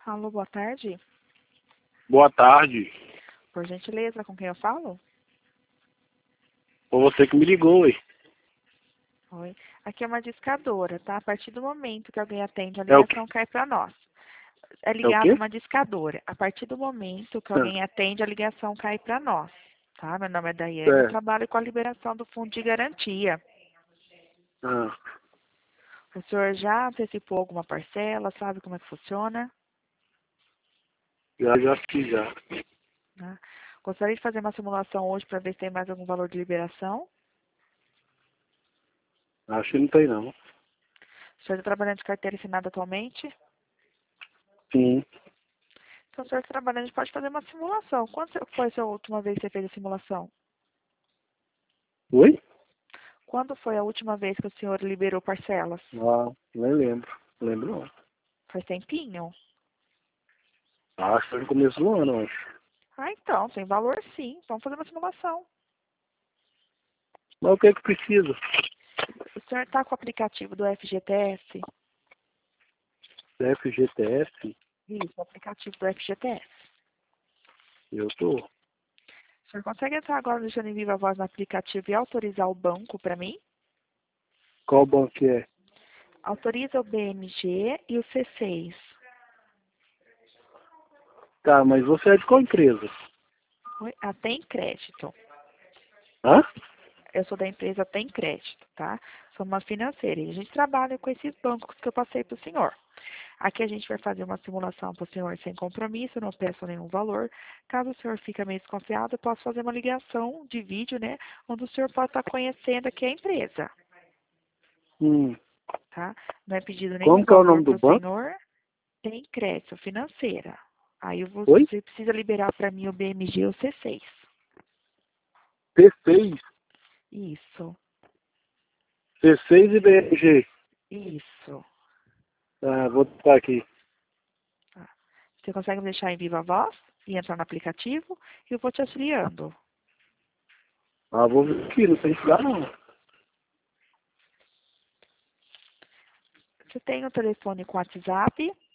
Alô, boa tarde. Boa tarde. Por gentileza, com quem eu falo? Foi você que me ligou, ué. Oi. Aqui é uma discadora, tá? A partir do momento que alguém atende, a É o quê? ligação cai para nós. É É o ligado quê? uma discadora. A partir do momento que Ah, alguém atende, a ligação cai para nós. Tá? Meu nome é Daiane, eu é. trabalho com a liberação do fundo de garantia. Ah, O senhor já antecipou alguma parcela? Sabe como é que funciona? já fiz já. Né? Gostaria de fazer uma simulação hoje para ver se tem mais algum valor de liberação. Acho que não tem não. O senhor está trabalhando de carteira assinada atualmente? Sim. Então, o senhor está trabalhando, a gente pode fazer uma simulação. Quando foi a sua última vez que você fez a simulação? Oi? Quando foi a última vez que o senhor liberou parcelas? Ah, nem lembro. Lembro não. Faz tempinho? Acho que foi no começo do ano, acho. Ah, então, tem valor sim. Vamos fazer uma simulação. Mas o que é que precisa? O senhor está com o aplicativo do FGTS? FGTS? Isso, o aplicativo do FGTS. Eu tô. O senhor consegue entrar agora deixando em viva voz no aplicativo e autorizar o banco para mim? Qual banco que é? Autoriza o BMG e o C6. Tá, mas você é de qual empresa? Oi? Ah, tem crédito. Hã? Eu sou da empresa Tem Crédito, tá? Sou uma financeira e a gente trabalha com esses bancos que eu passei para o senhor. Aqui a gente vai fazer uma simulação para o senhor sem compromisso, não peço nenhum valor. Caso o senhor fique meio desconfiado, eu posso fazer uma ligação de vídeo, né? Onde o senhor pode estar conhecendo aqui a empresa, Hum. tá? Não é pedido nenhum Como que é o valor nome do para o banco? senhor. Tem crédito financeira. Aí Oi? você precisa liberar para mim o BMG ou C6. P6. Isso, C6 e BRG. isso. Ah, vou botar aqui. Tá. Você consegue me deixar em viva voz e entrar no aplicativo e eu vou te auxiliando. Ah, vou ver aqui, não tem que dar não. Você tem o telefone com WhatsApp?